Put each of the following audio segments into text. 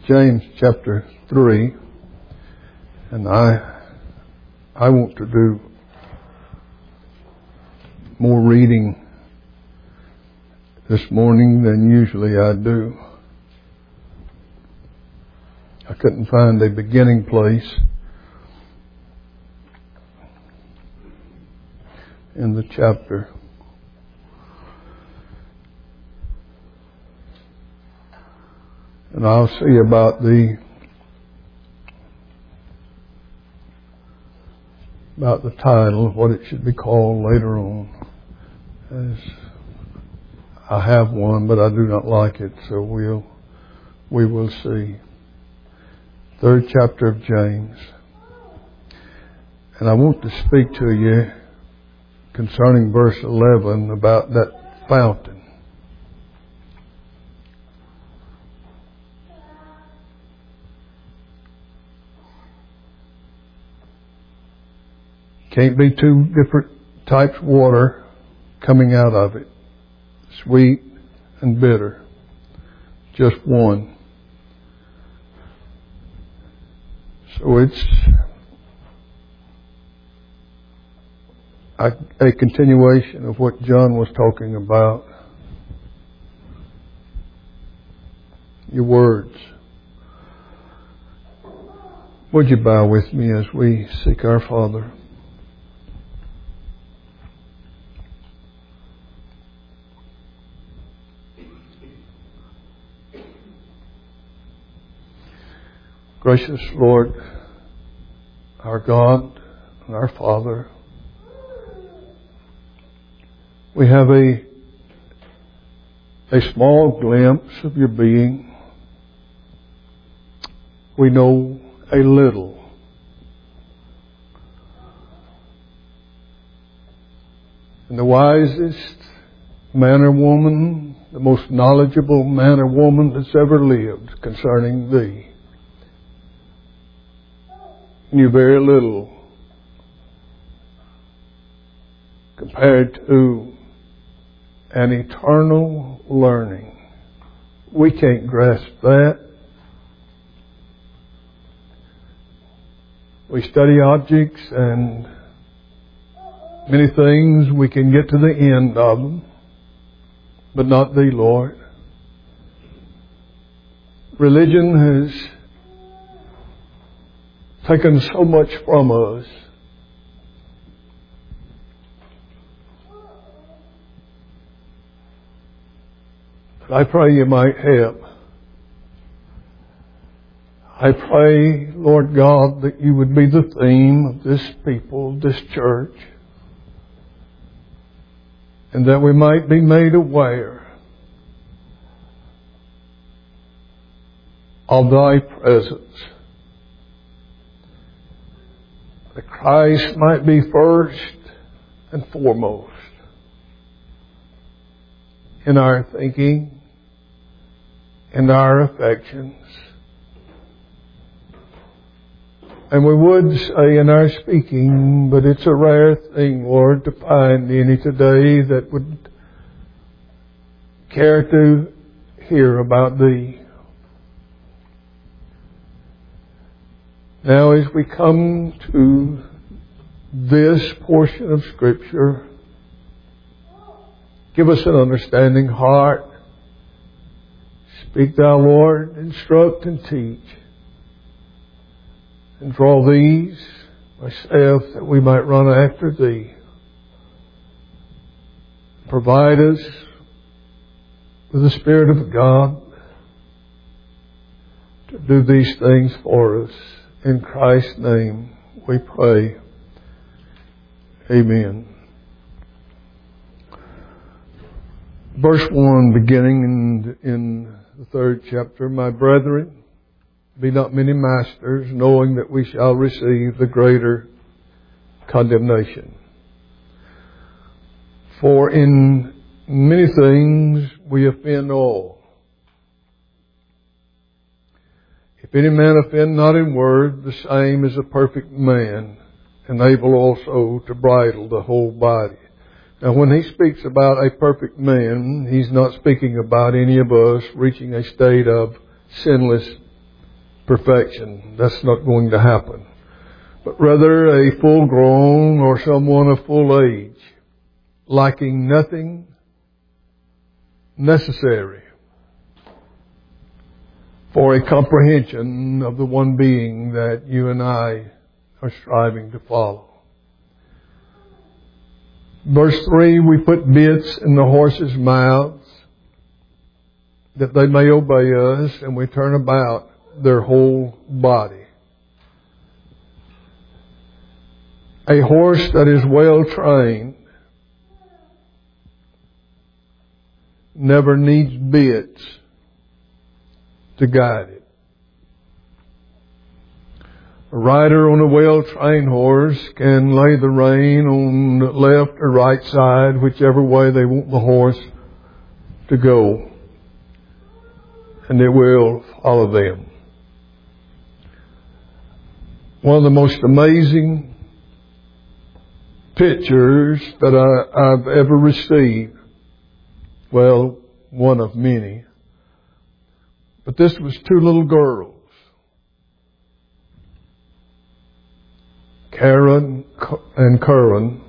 James chapter 3, and I want to do more reading this morning than usually I do. I couldn't find a beginning place in the chapter. And I'll see about the title, what it should be called later on. As I have one, but I do not like it, so we will see. Third chapter of James. And I want to speak to you concerning verse 11 about that fountain. Can't be two different types of water coming out of it. Sweet and bitter. Just one. So it's a continuation of what John was talking about. Your words. Would you bow with me as we seek our Father? Gracious Lord, our God and our Father, we have a small glimpse of your being. We know a little. And the wisest man or woman, the most knowledgeable man or woman that's ever lived concerning thee, knew very little compared to an eternal learning. We can't grasp that. We study objects and many things, we can get to the end of them, but not thee, Lord. Religion has taken so much from us. But I pray you might help. I pray, Lord God, that you would be the theme of this people, this church, and that we might be made aware of thy presence. That Christ might be first and foremost in our thinking and our affections. And we would say in our speaking, but it's a rare thing, Lord, to find any today that would care to hear about thee. Now as we come to this portion of Scripture, give us an understanding heart. Speak thou, Lord, instruct and teach. And draw these, myself, that we might run after thee. Provide us with the Spirit of God to do these things for us. In Christ's name we pray. Amen. Verse 1, beginning in the third chapter. My brethren, be not many masters, knowing that we shall receive the greater condemnation. For in many things we offend all. If any man offend not in word, the same is a perfect man, and able also to bridle the whole body. Now when he speaks about a perfect man, he's not speaking about any of us reaching a state of sinless perfection. That's not going to happen. But rather a full grown or someone of full age, lacking nothing necessary for a comprehension of the one being that you and I are striving to follow. Verse 3, we put bits in the horses' mouths that they may obey us, and we turn about their whole body. A horse that is well trained never needs bits to guide it. A rider on a well-trained horse can lay the rein on the left or right side, whichever way they want the horse to go, and it will follow them. One of the most amazing pictures that I've ever received, well, one of many, but this was two little girls, Karen and Curran,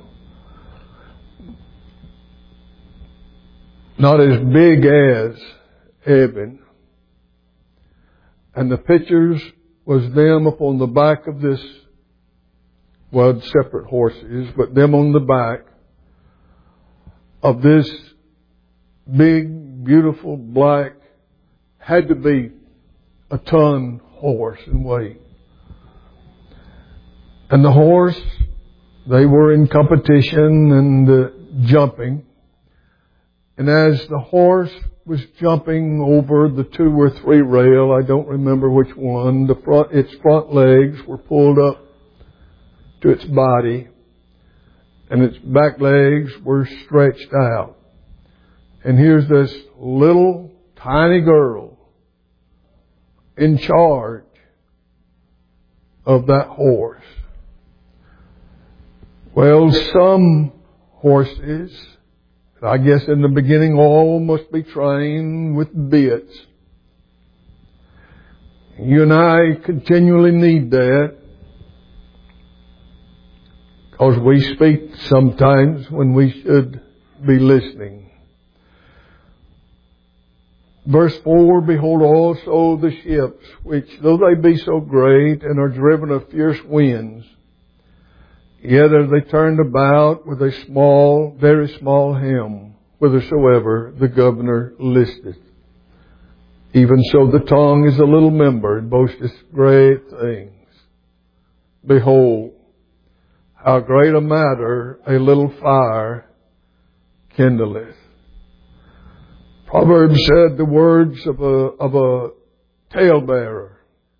not as big as Evan, and the pictures was them upon the back of this, well, separate horses, but them on the back of this big, beautiful, black, had to be a ton horse in weight. And the horse, they were in competition and jumping. And as the horse was jumping over the 2 or 3 rail, I don't remember which one, its front legs were pulled up to its body, and its back legs were stretched out. And here's this little tiny girl in charge of that horse. Well, some horses, I guess in the beginning all must be trained with bits. You and I continually need that, because we speak sometimes when we should be listening. Verse 4, behold also the ships, which though they be so great and are driven of fierce winds, yet are they turned about with a small, very small helm, whithersoever the governor listeth. Even so the tongue is a little member, and boasteth great things. Behold, how great a matter a little fire kindleth. Proverbs said the words of a talebearer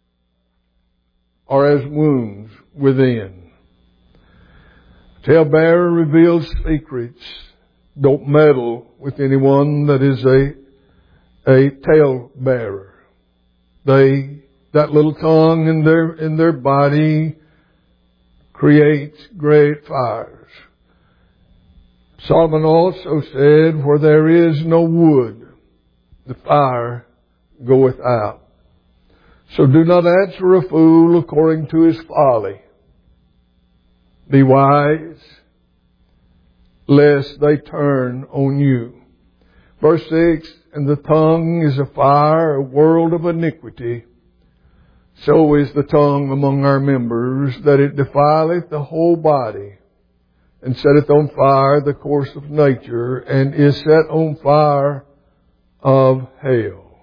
are as wounds within. Talebearer reveals secrets. Don't meddle with anyone that is a talebearer. That little tongue in their body creates great fires. Solomon also said, where there is no wood, the fire goeth out. So do not answer a fool according to his folly. Be wise, lest they turn on you. Verse 6, and the tongue is a fire, a world of iniquity. So is the tongue among our members, that it defileth the whole body, and setteth on fire the course of nature, and is set on fire of hell.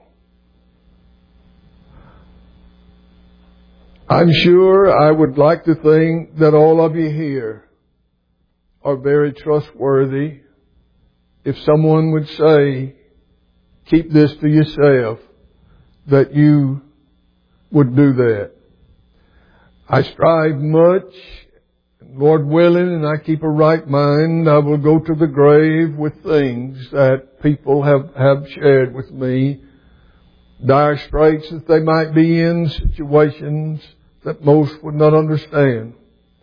I'm sure I would like to think that all of you here are very trustworthy. If someone would say, keep this to yourself, that you would do that. I strive much, Lord willing, and I keep a right mind, I will go to the grave with things that people have shared with me, dire straits that they might be in, situations that most would not understand.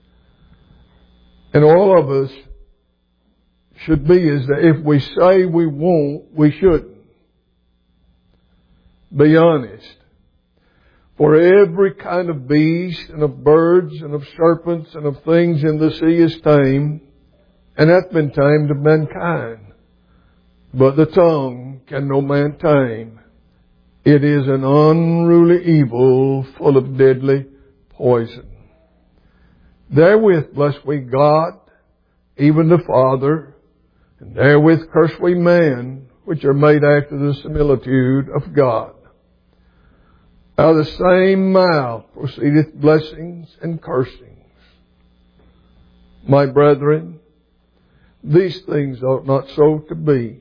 And all of us should be is that if we say we won't, we shouldn't. Be honest. For every kind of beast and of birds and of serpents and of things in the sea is tamed, and hath been tamed of mankind. But the tongue can no man tame. It is an unruly evil full of deadly poison. Therewith bless we God, even the Father, and therewith curse we man, which are made after the similitude of God. Out of the same mouth proceedeth blessings and cursings. My brethren, these things ought not so to be.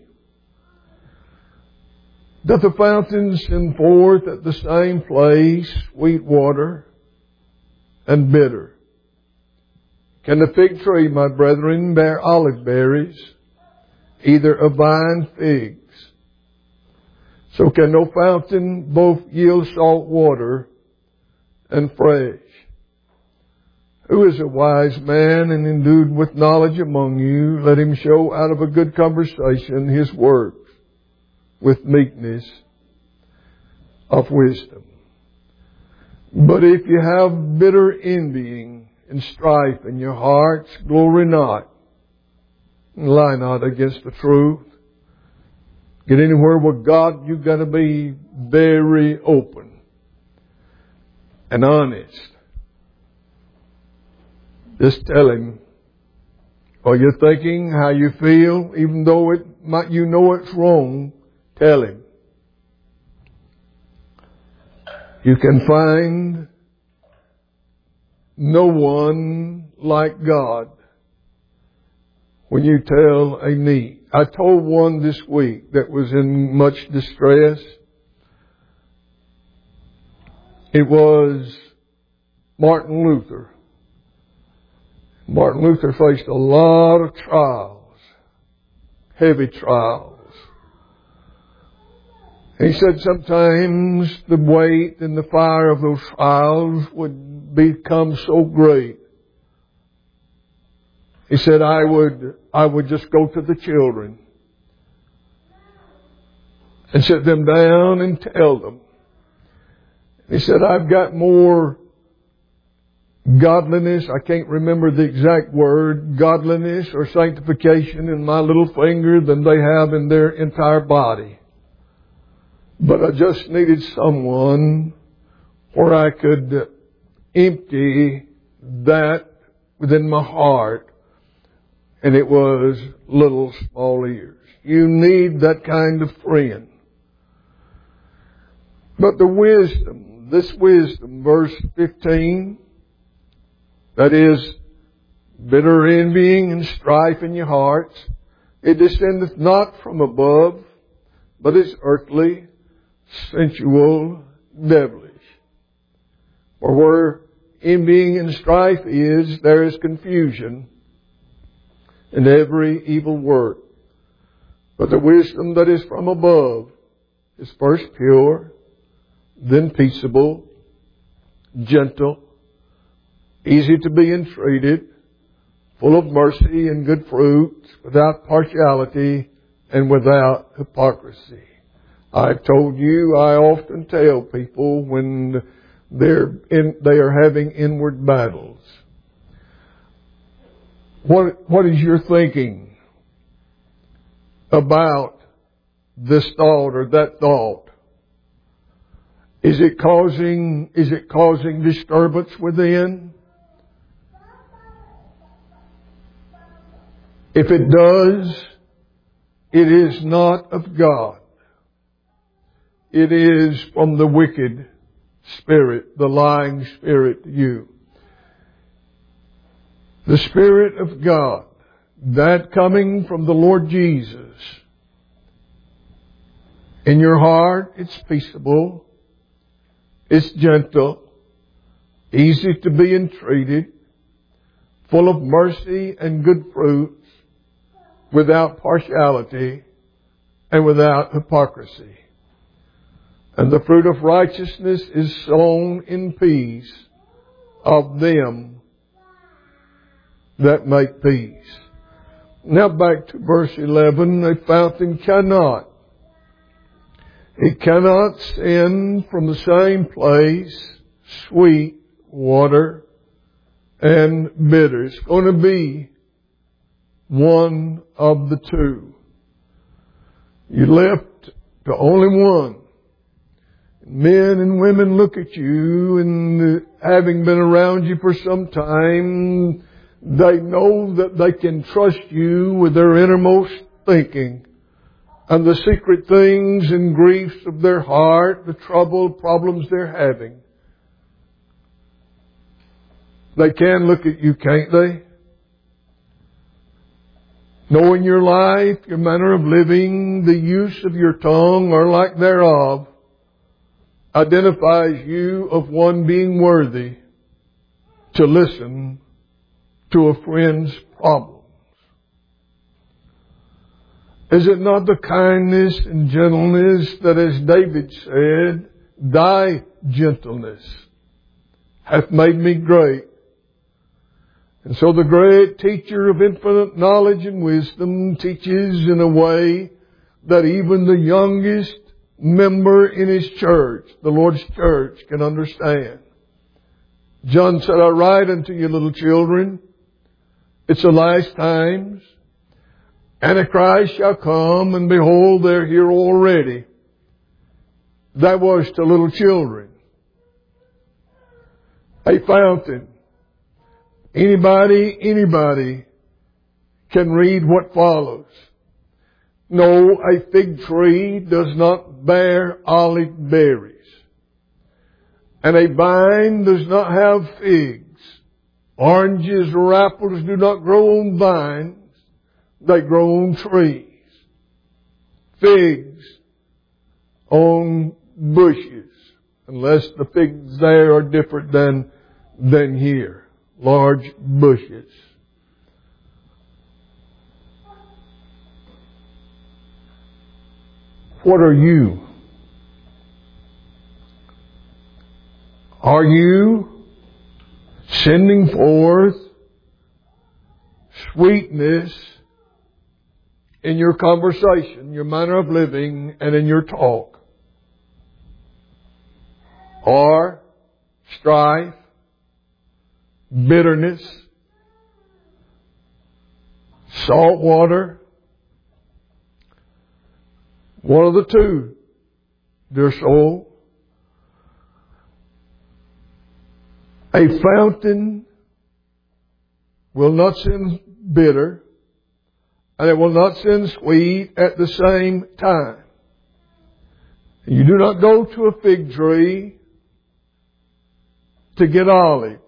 Doth the fountain send forth at the same place sweet water and bitter? Can the fig tree, my brethren, bear olive berries, either a vine figs? So can no fountain both yield salt water and fresh. Who is a wise man and endued with knowledge among you? Let him show out of a good conversation his works with meekness of wisdom. But if you have bitter envying and strife in your hearts, glory not, and lie not against the truth. Get anywhere with God, you've got to be very open and honest. Just tell Him what you're thinking, how you feel, even though you know it's wrong. Tell Him. You can find no one like God when you tell a need. I told one this week that was in much distress. It was Martin Luther. Martin Luther faced a lot of trials, heavy trials. He said sometimes the weight and the fire of those trials would become so great. He said, I would just go to the children and sit them down and tell them. He said, I've got more godliness, I can't remember the exact word, godliness or sanctification in my little finger than they have in their entire body. But I just needed someone where I could empty that within my heart. And it was little small ears. You need that kind of friend. But the wisdom, this wisdom, verse 15, that is, bitter envying and strife in your hearts, it descendeth not from above, but is earthly, sensual, devilish. For where envying and strife is, there is confusion and every evil work. But the wisdom that is from above is first pure, then peaceable, gentle, easy to be entreated, full of mercy and good fruits, without partiality and without hypocrisy. I've told you, I often tell people when they are having inward battles, what is your thinking about this thought or that thought? Is it causing disturbance within? If it does, it is not of God. It is from the wicked spirit, the lying spirit, you. The Spirit of God, that coming from the Lord Jesus. In your heart, it's peaceable, it's gentle, easy to be entreated, full of mercy and good fruits, without partiality and without hypocrisy. And the fruit of righteousness is sown in peace of them that make peace. Now back to verse 11. A fountain cannot It cannot send from the same place sweet water and bitter. It's going to be one of the two. You're left to only one. Men and women look at you, and having been around you for some time, they know that they can trust you with their innermost thinking and the secret things and griefs of their heart, the trouble, problems they're having. They can look at you, can't they? Knowing your life, your manner of living, the use of your tongue or lack thereof, identifies you of one being worthy to listen to a friend's problems. Is it not the kindness and gentleness that, as David said, thy gentleness hath made me great? And so the great teacher of infinite knowledge and wisdom teaches in a way that even the youngest member in his church, the Lord's church, can understand. John said, I write unto you, little children, it's the last times. Antichrist shall come, and behold, they're here already. That was to little children. A fountain. Anybody can read what follows. No, a fig tree does not bear olive berries. And a vine does not have figs. Oranges or apples do not grow on vines. They grow on trees. Figs on bushes. Unless the figs there are different than here. Large bushes. What are you? Are you sending forth sweetness in your conversation, your manner of living, and in your talk? Or strife, bitterness, salt water? One of the two, dear soul. A fountain will not send bitter, and it will not send sweet at the same time. You do not go to a fig tree to get olives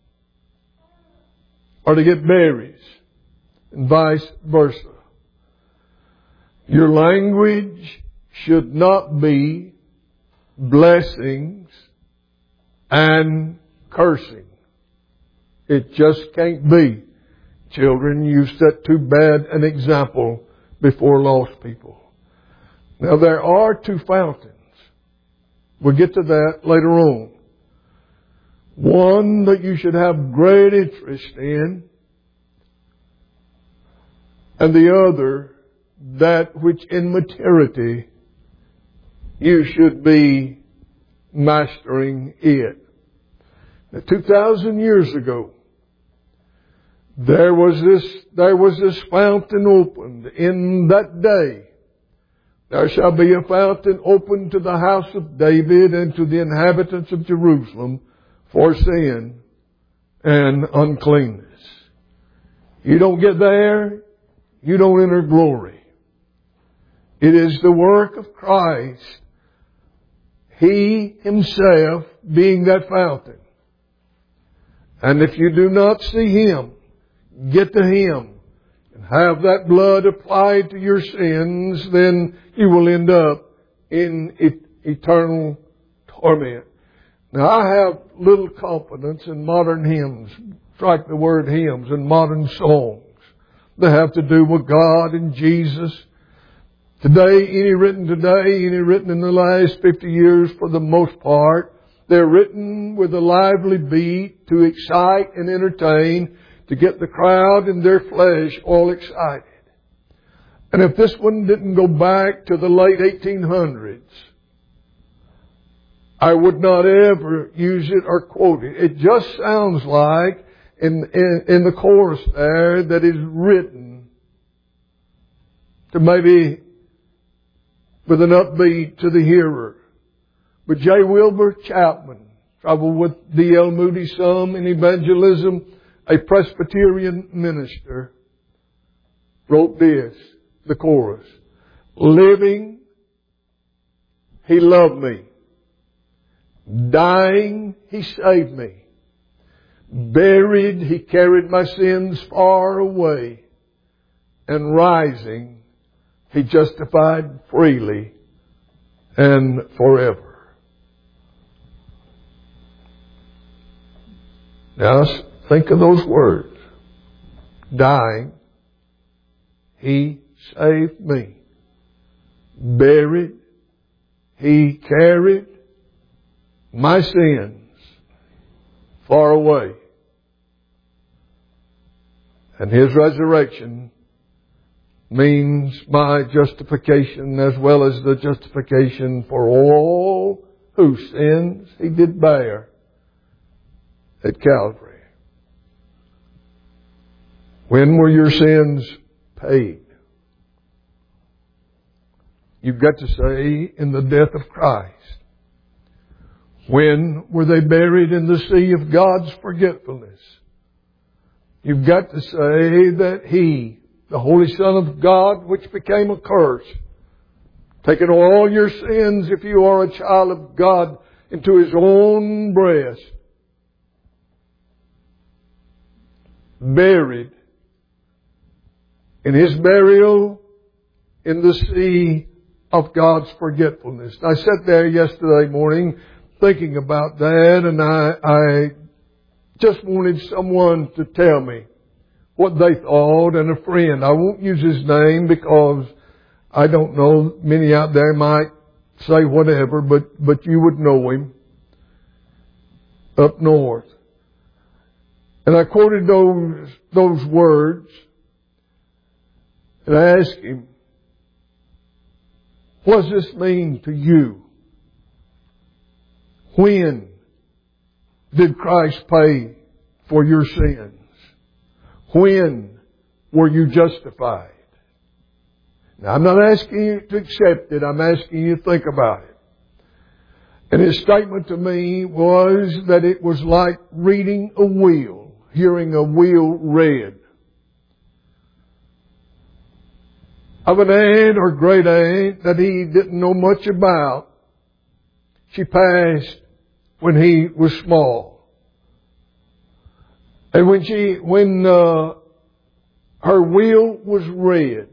or to get berries, and vice versa. Your language should not be blessings and cursing. It just can't be. Children, you set too bad an example before lost people. Now there are two fountains. We'll get to that later on. One that you should have great interest in, and the other that which in maturity you should be mastering it. Now, 2,000 years ago, there was this fountain opened. In that day, there shall be a fountain opened to the house of David and to the inhabitants of Jerusalem for sin and uncleanness. You don't get there, you don't enter glory. It is the work of Christ, He Himself being that fountain. And if you do not see Him, get to Him, and have that blood applied to your sins, then you will end up in eternal torment. Now, I have little confidence in modern hymns, strike the word hymns, and modern songs that have to do with God and Jesus. Today, any written in the last 50 years for the most part, they're written with a lively beat to excite and entertain, to get the crowd and their flesh all excited. And if this one didn't go back to the late 1800s, I would not ever use it or quote it. It just sounds like in the chorus there that is written to maybe with an upbeat to the hearer. But J. Wilbur Chapman, traveled with D.L. Moody some in evangelism, a Presbyterian minister, wrote this, the chorus. Living, He loved me. Dying, He saved me. Buried, He carried my sins far away. And rising, He justified freely and forever. Now think of those words. Dying, He saved me. Buried, He carried my sins far away. And His resurrection means my justification as well as the justification for all whose sins He did bear at Calvary. When were your sins paid? You've got to say, in the death of Christ. When were they buried in the sea of God's forgetfulness? You've got to say that He, the Holy Son of God, which became a curse, taking all your sins if you are a child of God into His own breast, buried in His burial in the sea of God's forgetfulness. I sat there yesterday morning thinking about that, and I just wanted someone to tell me what they thought, and a friend. I won't use his name because I don't know. Many out there might say whatever, but you would know him up north. And I quoted those words, and I asked him, what does this mean to you? When did Christ pay for your sins? When were you justified? Now, I'm not asking you to accept it. I'm asking you to think about it. And his statement to me was that it was like reading a will, hearing a will read. Of an aunt or great aunt that he didn't know much about. She passed when he was small. And when her will was read,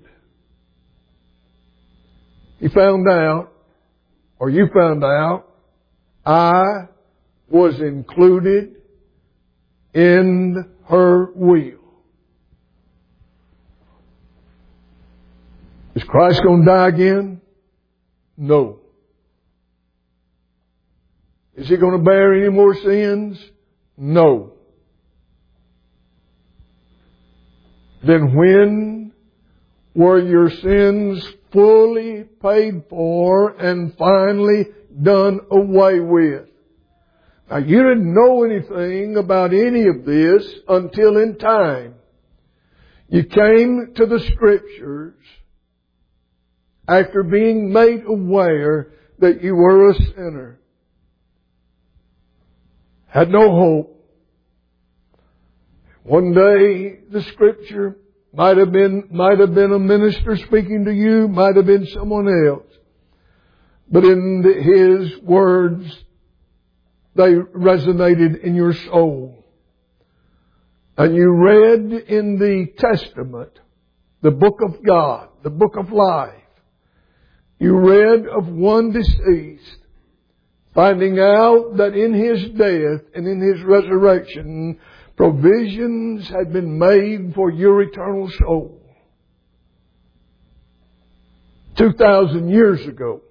he found out, or you found out, I was included in her will. Is Christ going to die again? No. Is He going to bear any more sins? No. Then when were your sins fully paid for and finally done away with? Now, you didn't know anything about any of this until in time. You came to the Scriptures after being made aware that you were a sinner. Had no hope. One day the Scripture might have been a minister speaking to you, might have been someone else. But in His words, they resonated in your soul. And you read in the Testament, the book of God, the book of life. You read of one deceased, finding out that in His death and in His resurrection, provisions had been made for your eternal soul. 2,000 years ago.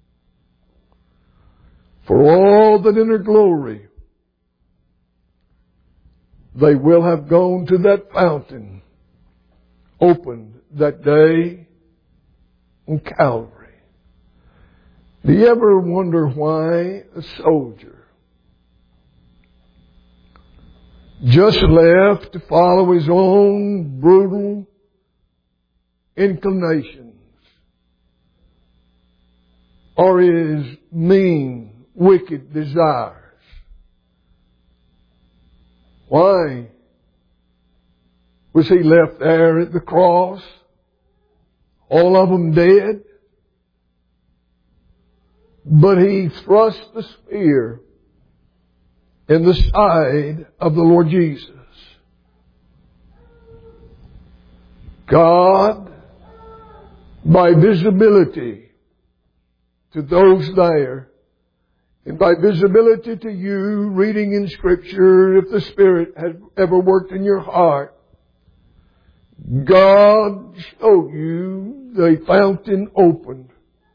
For all that in her glory, they will have gone to that fountain, opened that day on Calvary. Do you ever wonder why a soldier just left to follow his own brutal inclinations or his mean, wicked desires? Why was he left there at the cross, all of them dead? But he thrust the spear in the side of the Lord Jesus. God, by visibility to those there, and by visibility to you reading in Scripture, if the Spirit had ever worked in your heart, God showed you the fountain opened.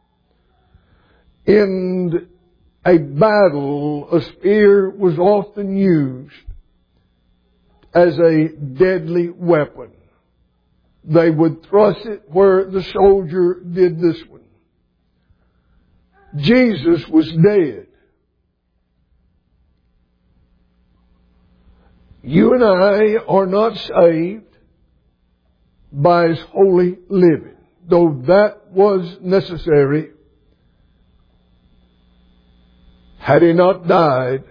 In a battle, a spear was often used as a deadly weapon. They would thrust it where the soldier did this one. Jesus was dead. You and I are not saved by His holy living, though that was necessary. Had He not died,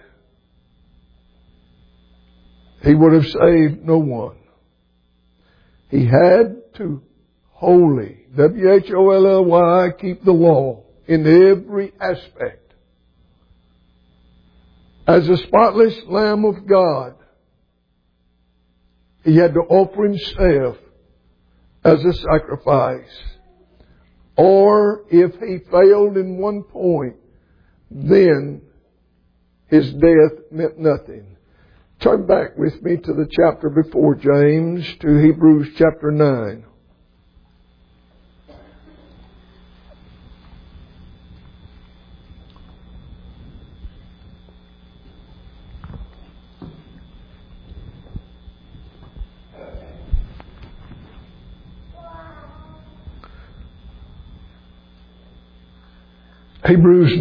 He would have saved no one. He had to wholly, W-H-O-L-L-Y, keep the law in every aspect. As a spotless Lamb of God, He had to offer Himself as a sacrifice. Or if He failed in one point, then His death meant nothing. Turn back with me to the chapter before James, to Hebrews chapter 9. Hebrews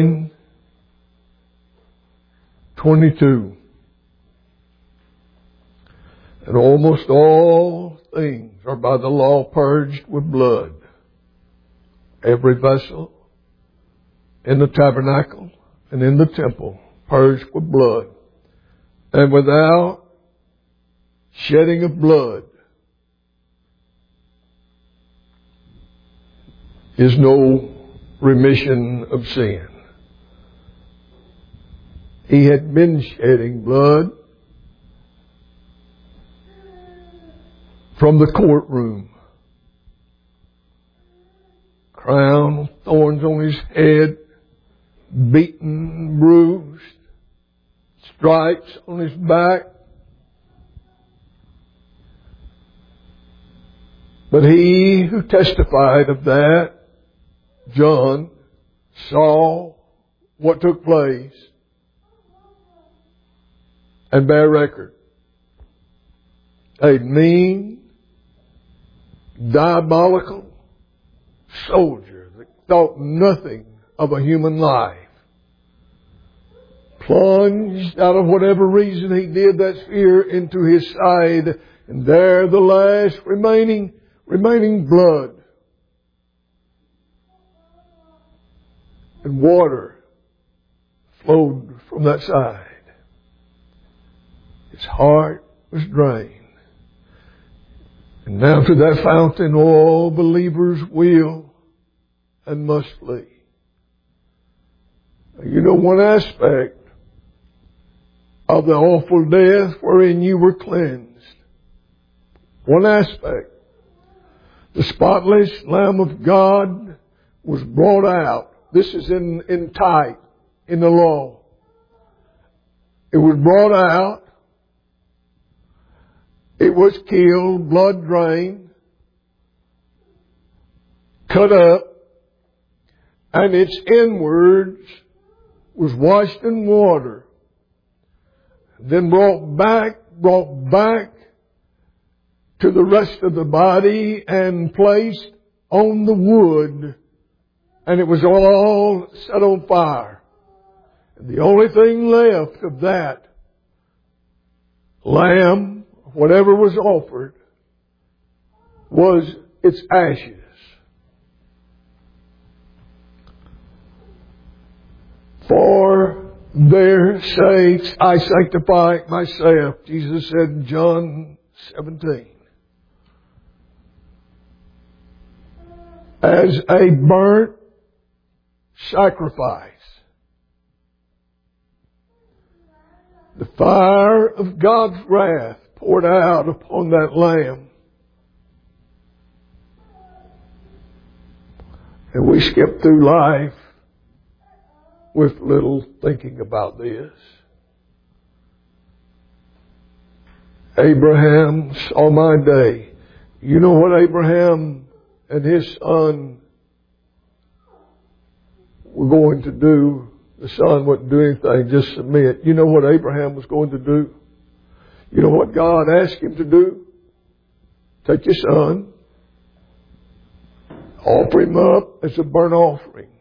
9:22. And almost all things are by the law purged with blood. Every vessel in the tabernacle and in the temple purged with blood. And without shedding of blood is no remission of sin. He had been shedding blood from the courtroom. Crown of thorns on His head, beaten, bruised, stripes on His back. But He who testified of that, John, saw what took place and bear record. A mean, diabolical soldier that thought nothing of a human life, plunged out of whatever reason he did that spear into his side, and there the last remaining blood and water flowed from that side. His heart was drained. And now to that fountain all believers will and must flee. You know, one aspect of the awful death wherein you were cleansed, one aspect, the spotless Lamb of God was brought out. This is in type, in the law. It was brought out. It was killed, blood drained, cut up, and its inwards was washed in water, then brought back to the rest of the body and placed on the wood and it was all set on fire. And the only thing left of that lamb, whatever was offered, was its ashes. For their sakes I sanctify myself, Jesus said in John 17. As a burnt sacrifice. The fire of God's wrath poured out upon that lamb. And we skip through life with little thinking about this. Abraham saw my day. You know what Abraham and his son were going to do? The son wouldn't do anything, just submit. You know what Abraham was going to do? You know what God asked him to do? Take your son, offer him up as a burnt offering.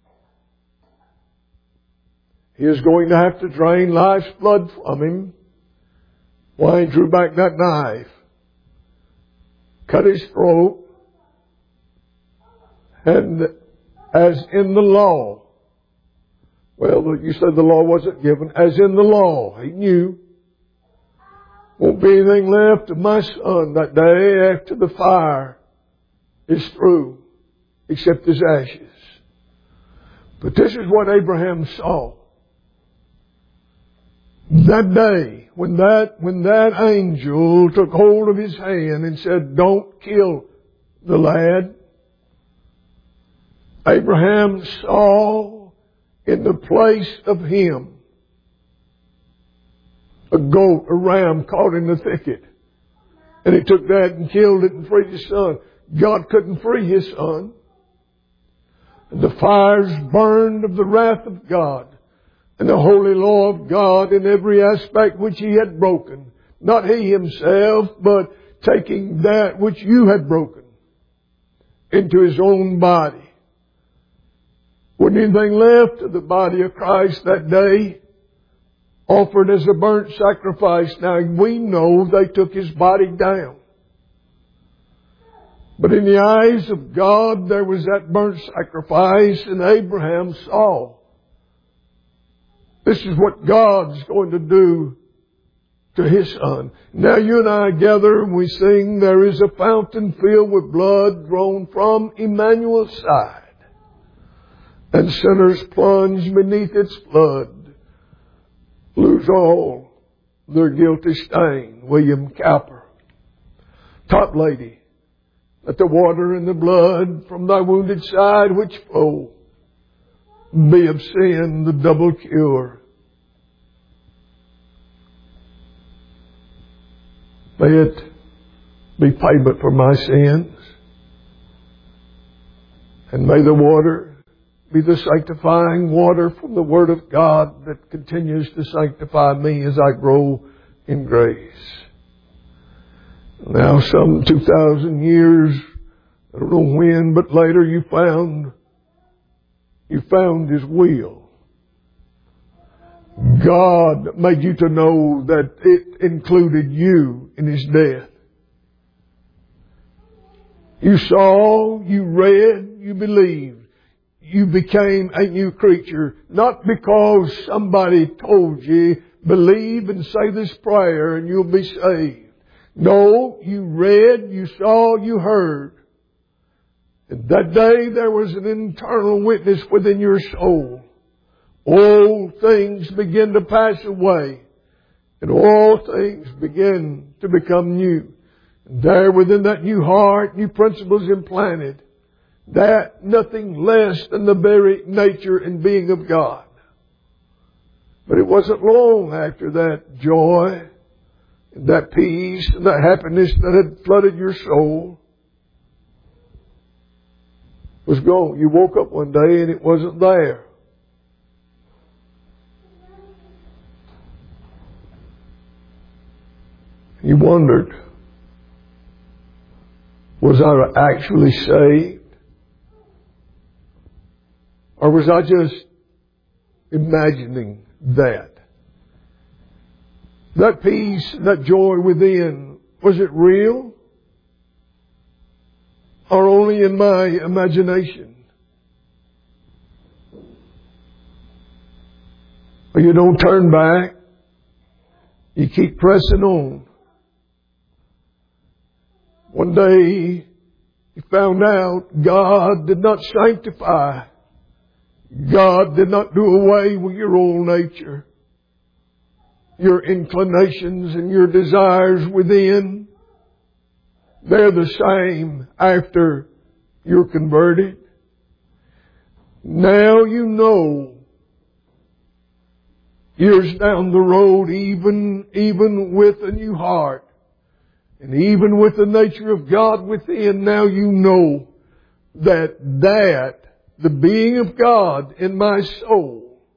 He is going to have to drain life's blood from him while he drew back that knife, cut his throat, and as in the law, well, you said the law wasn't given. As in the law, he knew, won't be anything left of my son that day after the fire is through, except his ashes. But this is what Abraham saw. That day, when that angel took hold of his hand and said, "Don't kill the lad," Abraham saw in the place of him a goat, a ram caught in the thicket. And he took that and killed it and freed his son. God couldn't free his son. And the fires burned of the wrath of God and the holy law of God in every aspect which he had broken. Not he himself, but taking that which you had broken into his own body. Wasn't anything left of the body of Christ that day, offered as a burnt sacrifice. Now we know they took his body down. But in the eyes of God, there was that burnt sacrifice, and Abraham saw. This is what God's going to do to his son. Now you and I gather and we sing, "There is a fountain filled with blood drawn from Emmanuel's side. And sinners plunge beneath its flood, lose all their guilty stain." William Cowper. "Top lady, let the water and the blood from thy wounded side which flow be of sin the double cure. May it be payment for my sins, and may the water be the sanctifying water from the Word of God that continues to sanctify me as I grow in grace." Now some 2,000 years, I don't know when, but later you found His will. God made you to know that it included you in His death. You saw, you read, you believed. You became a new creature, not because somebody told you, believe and say this prayer and you'll be saved. No, you read, you saw, you heard. And that day there was an internal witness within your soul. Old things begin to pass away, and all things begin to become new. And there within that new heart, new principles implanted. That nothing less than the very nature and being of God. But it wasn't long after that joy, and that peace, and that happiness that had flooded your soul was gone. You woke up one day and it wasn't there. You wondered, was I actually saved? Or was I just imagining that? That peace, that joy within, was it real? Or only in my imagination? But you don't turn back. You keep pressing on. One day, you found out God did not sanctify. God did not do away with your old nature. Your inclinations and your desires within, they're the same after you're converted. Now you know, years down the road, even with a new heart, and even with the nature of God within, now you know that the being of God in my soul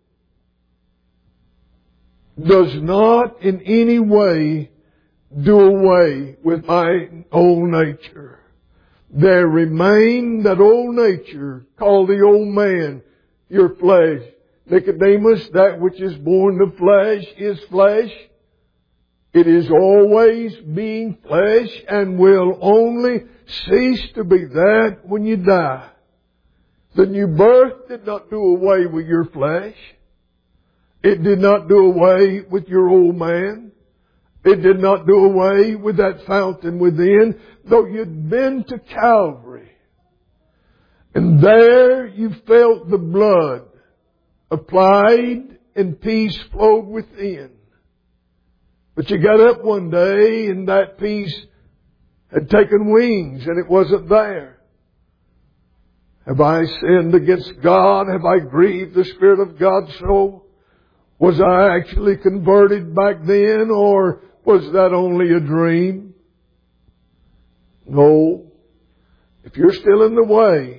does not in any way do away with my old nature. There remain that old nature called the old man, your flesh. Nicodemus, that which is born of flesh is flesh. It is always being flesh and will only cease to be that when you die. The new birth did not do away with your flesh. It did not do away with your old man. It did not do away with that fountain within, though you'd been to Calvary. And there you felt the blood applied and peace flowed within. But you got up one day and that peace had taken wings and it wasn't there. Have I sinned against God? Have I grieved the Spirit of God so? Was I actually converted back then, or was that only a dream? No. If you're still in the way,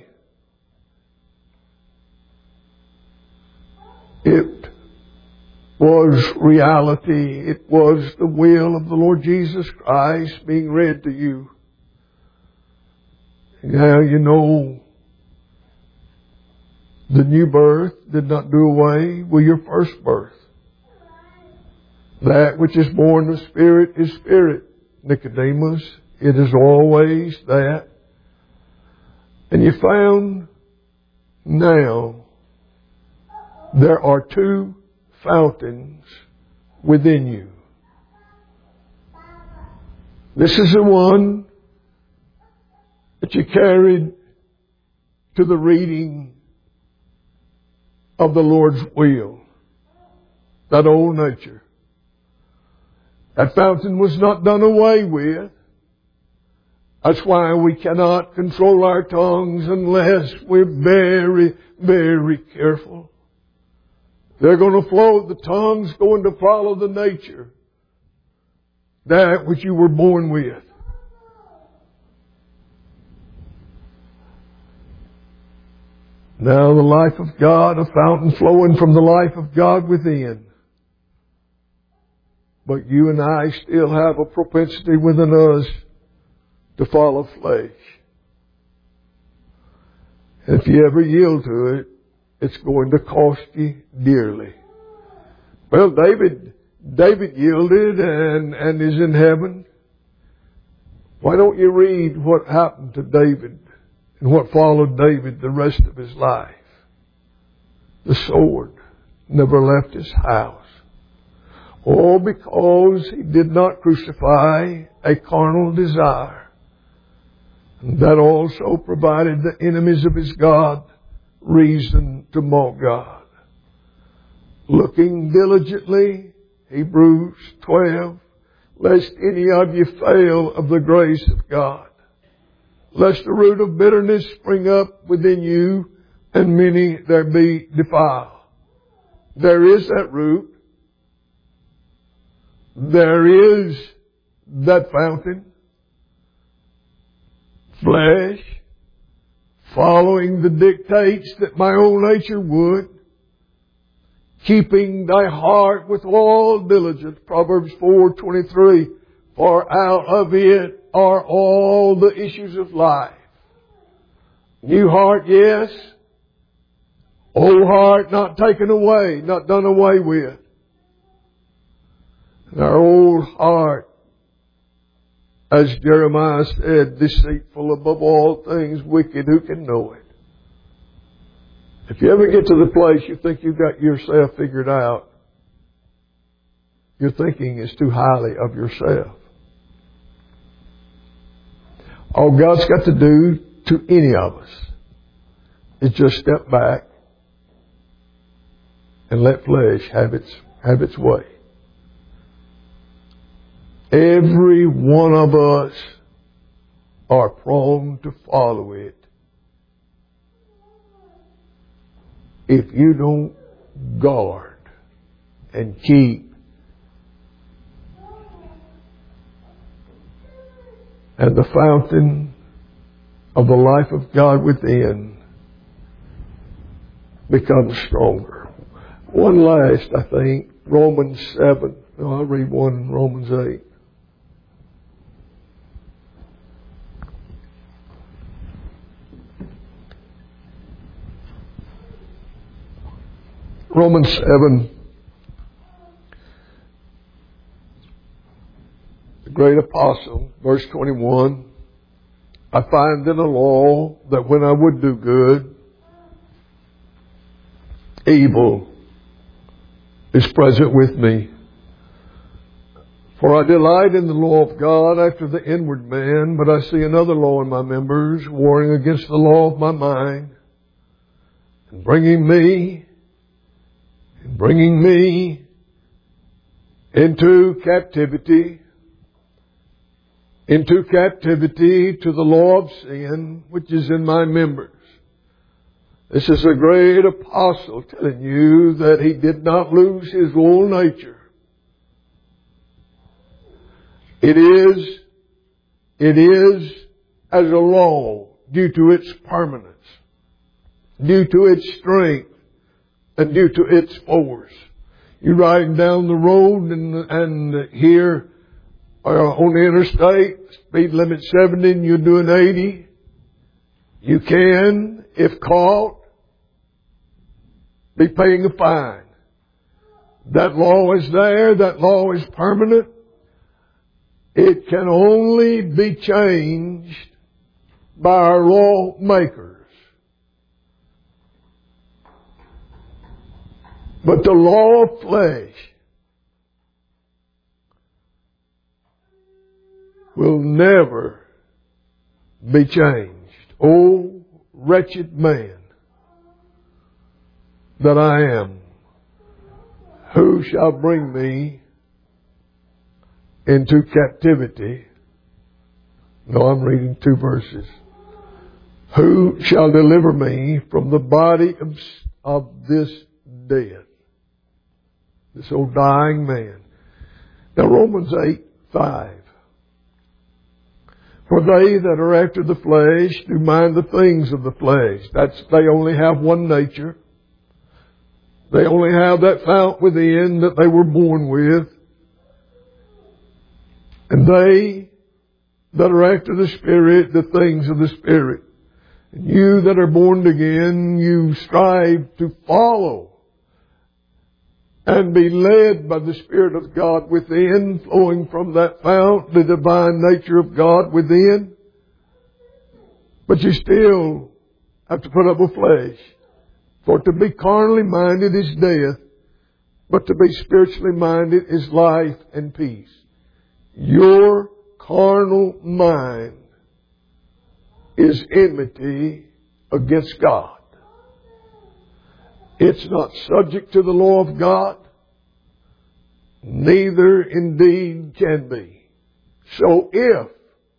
it was reality. It was the will of the Lord Jesus Christ being read to you. Now you know the new birth did not do away with your first birth. That which is born of Spirit is Spirit, Nicodemus. It is always that. And you found now there are two fountains within you. This is the one that you carried to the reading of the Lord's will. That old nature. That fountain was not done away with. That's why we cannot control our tongues unless we're very, very careful. They're going to flow, the tongue's going to follow the nature. That which you were born with. Now the life of God, a fountain flowing from the life of God within. But you and I still have a propensity within us to follow flesh. If you ever yield to it, it's going to cost you dearly. Well, David yielded and is in heaven. Why don't you read what happened to David and what followed David the rest of his life? The sword never left his house. All because he did not crucify a carnal desire. And that also provided the enemies of his God reason to mock God. Looking diligently, Hebrews 12, lest any of you fail of the grace of God, lest the root of bitterness spring up within you, and many there be defiled. There is that root. There is that fountain. Flesh, following the dictates that my own nature would, keeping thy heart with all diligence, Proverbs 4:23, for out of it are all the issues of life. New heart, yes. Old heart not taken away, not done away with. And our old heart, as Jeremiah said, deceitful above all things, wicked, who can know it? If you ever get to the place you think you've got yourself figured out, your thinking is too highly of yourself. All God's got to do to any of us is just step back and let flesh have its way. Every one of us are prone to follow it if you don't guard and keep. And the fountain of the life of God within becomes stronger. One last, I think, Romans 7. No, I'll read one in Romans 8. Romans 7. The great apostle, verse 21. I find in the law that when I would do good, evil is present with me. For I delight in the law of God after the inward man, but I see another law in my members, warring against the law of my mind, and bringing me into captivity to the law of sin, which is in my members. This is a great apostle telling you that he did not lose his old nature. It is as a law due to its permanence, due to its strength, and due to its force. You're riding down the road and here on the interstate, speed limit 70 and you're doing 80. You can, if caught, be paying a fine. That law is there. That law is permanent. It can only be changed by our lawmakers. But the law of flesh will never be changed. Oh, wretched man that I am, who shall bring me into captivity? No, I'm reading two verses. Who shall deliver me from the body of this death? This old dying man. Now Romans 8:5. For they that are after the flesh do mind the things of the flesh. They only have one nature. They only have that fount within that they were born with. And they that are after the Spirit, the things of the Spirit. And you that are born again, you strive to follow and be led by the Spirit of God within, flowing from that fount, the divine nature of God within. But you still have to put up with flesh. For to be carnally minded is death, but to be spiritually minded is life and peace. Your carnal mind is enmity against God. It's not subject to the law of God, neither indeed can be. So if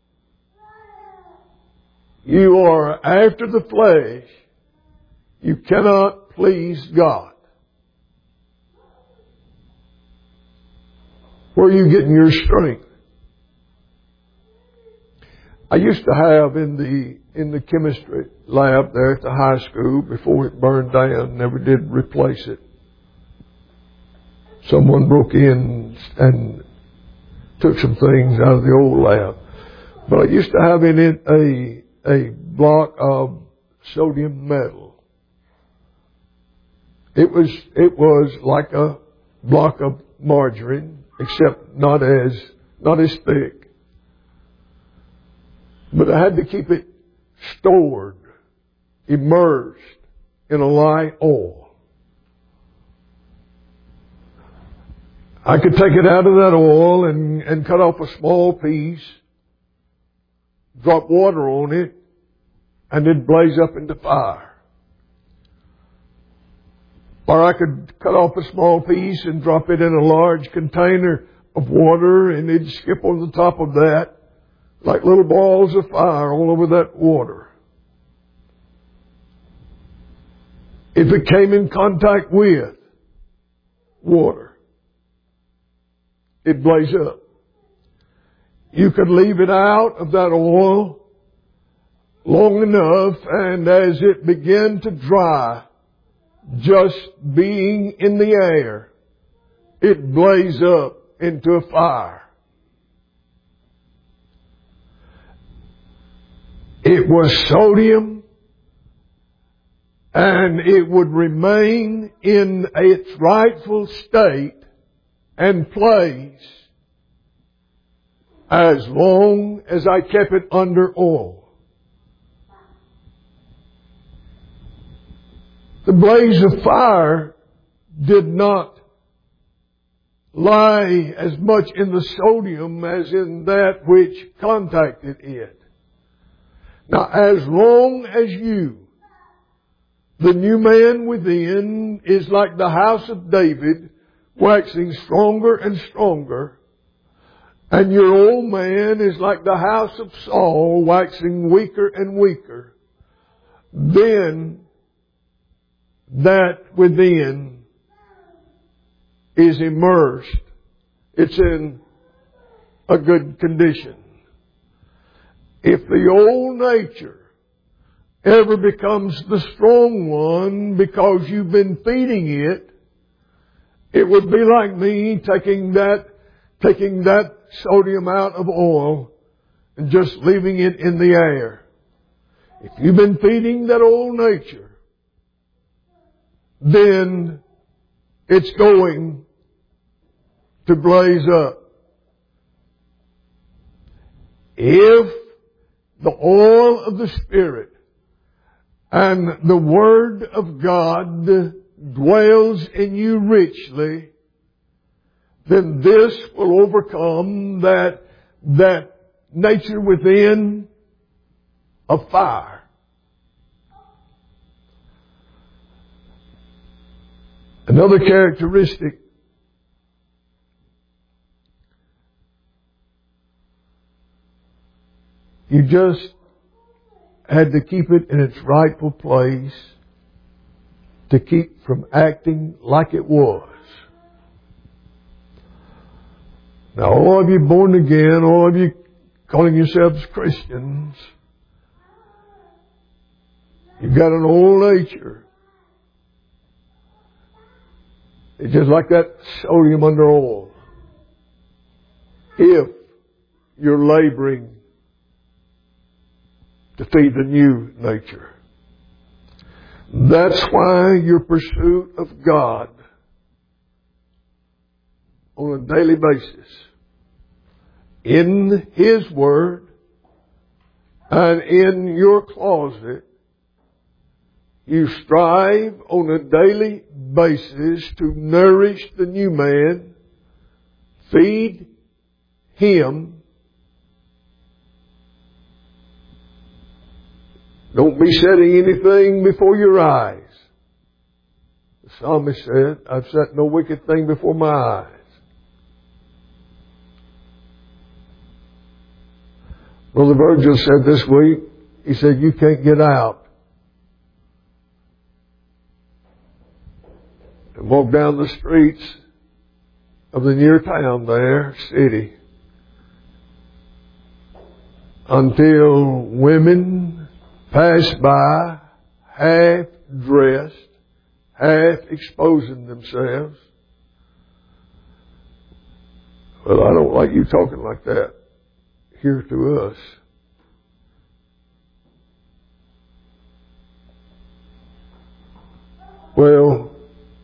you are after the flesh, you cannot please God. Where are you getting your strength? I used to have in the chemistry lab there at the high school, before it burned down, never did replace it. Someone broke in and took some things out of the old lab. But I used to have in it a block of sodium metal. It was like a block of margarine, except not as thick. But I had to keep it stored, immersed in a light oil. I could take it out of that oil and cut off a small piece, drop water on it, and it'd blaze up into fire. Or I could cut off a small piece and drop it in a large container of water, and it'd skip on the top of that like little balls of fire all over that water. If it came in contact with water, it'd blaze up. You could leave it out of that oil long enough, and as it began to dry, just being in the air, it blazed up into a fire. It was sodium, and it would remain in its rightful state and place as long as I kept it under oil. The blaze of fire did not lie as much in the sodium as in that which contacted it. Now, as long as you, the new man within, is like the house of David, waxing stronger and stronger, and your old man is like the house of Saul, waxing weaker and weaker, then that within is immersed. It's in a good condition. If the old nature ever becomes the strong one because you've been feeding it, it would be like me taking that sodium out of oil and just leaving it in the air. If you've been feeding that old nature, then it's going to blaze up. If the oil of the Spirit and the Word of God dwells in you richly, then this will overcome that nature within of fire. Another characteristic you just had to keep it in its rightful place to keep from acting like it was. Now, all of you born again, all of you calling yourselves Christians, you've got an old nature. It's just like that sodium under oil. If you're laboring to feed the new nature. That's why your pursuit of God on a daily basis in His Word and in your closet, you strive on a daily basis to nourish the new man, feed him. Don't be setting anything before your eyes. The psalmist said, I've set no wicked thing before my eyes. Brother Virgil said this week, he said, you can't get out and walk down the streets of the near town there, city, until women pass by, half dressed, half exposing themselves. Well, I don't like you talking like that here to us. Well,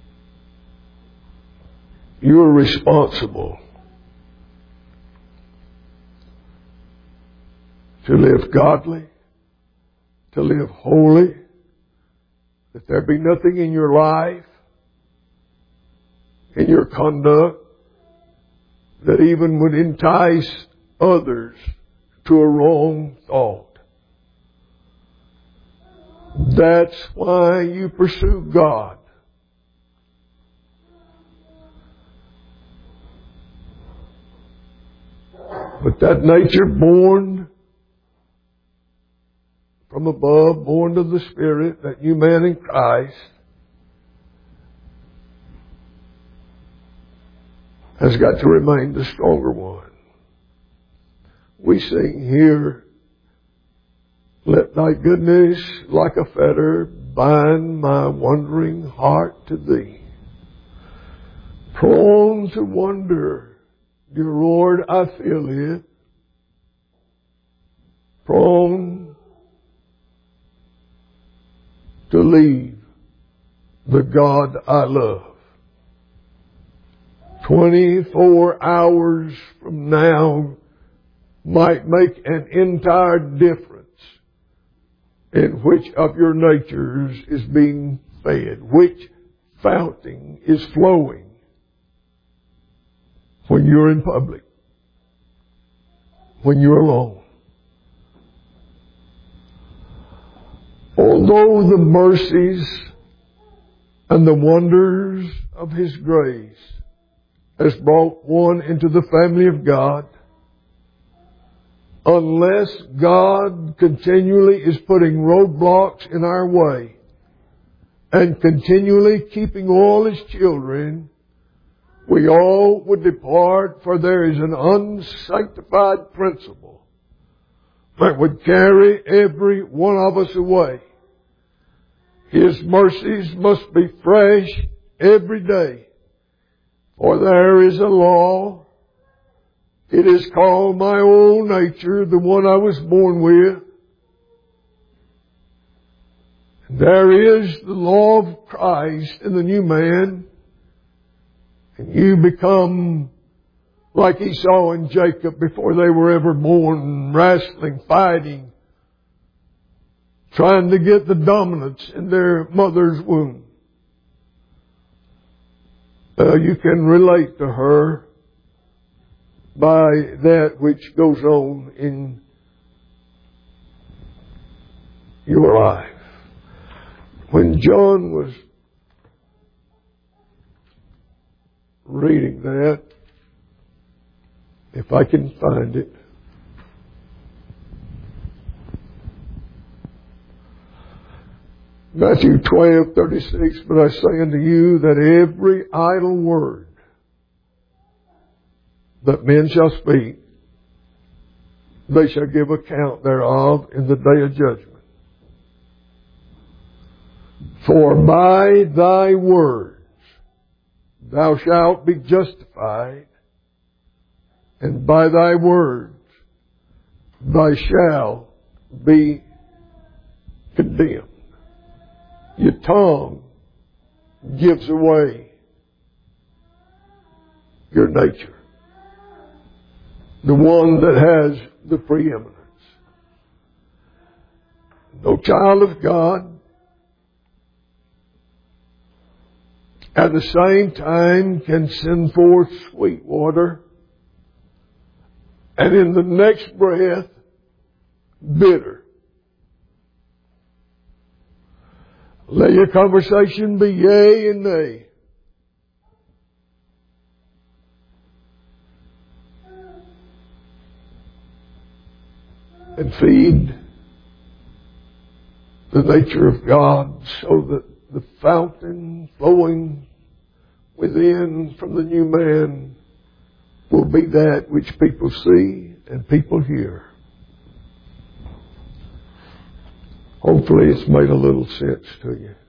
you're responsible to live godly, to live holy, that there be nothing in your life, in your conduct, that even would entice others to a wrong thought. That's why you pursue God. But that nature born from above, born of the Spirit, that new man in Christ, has got to remain the stronger one. We sing here, let thy goodness like a fetter bind my wandering heart to thee. Prone to wander, dear Lord, I feel it. Prone to leave the God I love. 24 hours from now might make an entire difference in which of your natures is being fed, which fountain is flowing when you're in public, when you're alone. Although the mercies and the wonders of His grace has brought one into the family of God, unless God continually is putting roadblocks in our way and continually keeping all His children, we all would depart, for there is an unsanctified principle that would carry every one of us away. His mercies must be fresh every day, for there is a law. It is called my old nature, the one I was born with. And there is the law of Christ in the new man. And you become like Esau and Jacob before they were ever born, wrestling, fighting, trying to get the dominance in their mother's womb. You can relate to her by that which goes on in your life. When John was reading that, if I can find it, Matthew 12:36, but I say unto you that every idle word that men shall speak, they shall give account thereof in the day of judgment. For by thy words thou shalt be justified, and by thy words thou shalt be condemned. Your tongue gives away your nature, the one that has the preeminence. No child of God at the same time can send forth sweet water, and in the next breath, bitter. Let your conversation be yea and nay. And feed the nature of God so that the fountain flowing within from the new man will be that which people see and people hear. Hopefully it's made a little sense to you.